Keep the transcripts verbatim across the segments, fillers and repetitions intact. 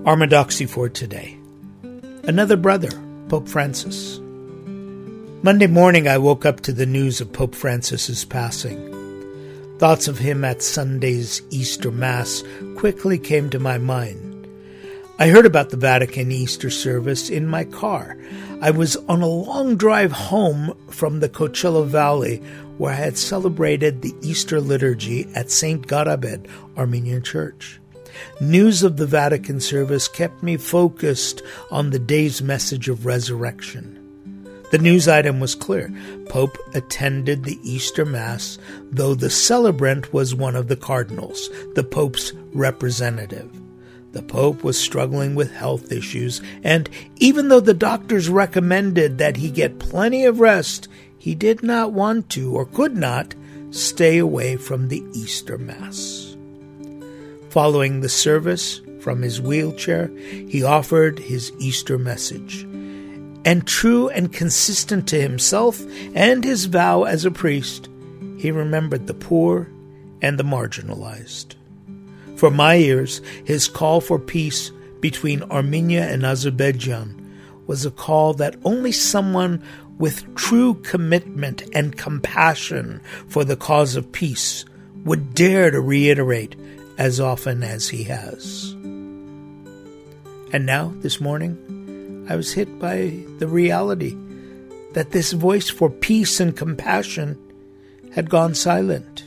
Orthodoxy for today. Another brother, Pope Francis. Monday morning I woke up to the news of Pope Francis's passing. Thoughts of him at Sunday's Easter Mass quickly came to my mind. I heard about the Vatican Easter service in my car. I was on a long drive home from the Coachella Valley, where I had celebrated the Easter liturgy at Saint Garabed Armenian Church. News of the Vatican service kept me focused on the day's message of resurrection. The news item was clear. Pope attended the Easter Mass, though the celebrant was one of the cardinals, the Pope's representative. The Pope was struggling with health issues, and even though the doctors recommended that he get plenty of rest, he did not want to or could not stay away from the Easter Mass. Following the service, from his wheelchair, he offered his Easter message. And true and consistent to himself and his vow as a priest, he remembered the poor and the marginalized. For my ears, his call for peace between Armenia and Azerbaijan was a call that only someone with true commitment and compassion for the cause of peace would dare to reiterate as often as he has. And now, this morning, I was hit by the reality that this voice for peace and compassion had gone silent.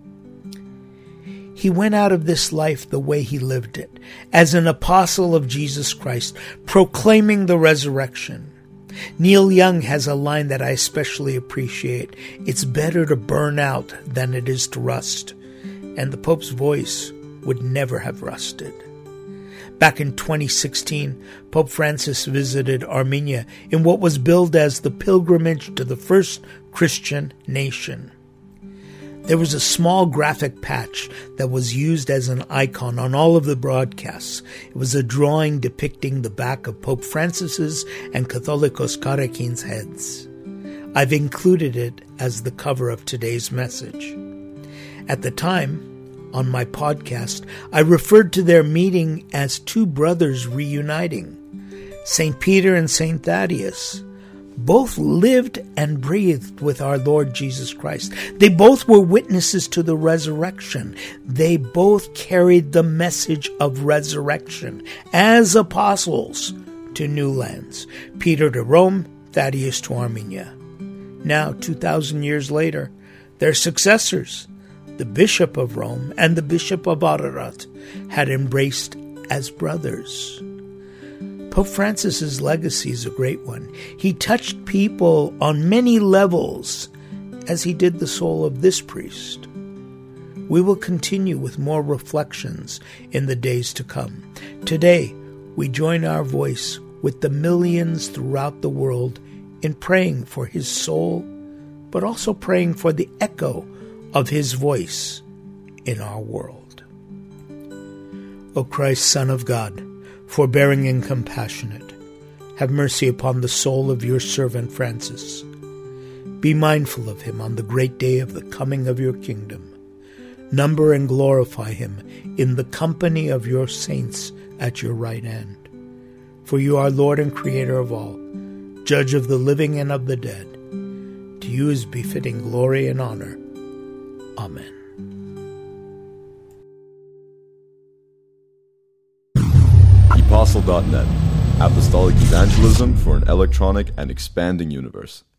He went out of this life the way he lived it, as an apostle of Jesus Christ, proclaiming the resurrection. Neil Young has a line that I especially appreciate. It's better to burn out than it is to rust. And the Pope's voice would never have rusted. Back in twenty sixteen, Pope Francis visited Armenia in what was billed as the pilgrimage to the first Christian nation. There was a small graphic patch that was used as an icon on all of the broadcasts. It was a drawing depicting the back of Pope Francis's and Catholicos Karakin's heads. I've included it as the cover of today's message. At the time, on my podcast, I referred to their meeting as two brothers reuniting. Saint Peter and Saint Thaddeus both lived and breathed with our Lord Jesus Christ. They both were witnesses to the resurrection. They both carried the message of resurrection as apostles to new lands. Peter to Rome, Thaddeus to Armenia. Now, two thousand years later, their successors, the Bishop of Rome and the Bishop of Ararat, had embraced as brothers. Pope Francis's legacy is a great one. He touched people on many levels, as he did the soul of this priest. We will continue with more reflections in the days to come. Today, we join our voice with the millions throughout the world in praying for his soul, but also praying for the echo of his voice in our world. O Christ, Son of God, forbearing and compassionate, have mercy upon the soul of your servant Francis. Be mindful of him on the great day of the coming of your kingdom. Number and glorify him in the company of your saints at your right hand. For you are Lord and Creator of all, Judge of the living and of the dead. To you is befitting glory and honor. Amen. Apostle dot net, Apostolic Evangelism for an electronic and expanding universe.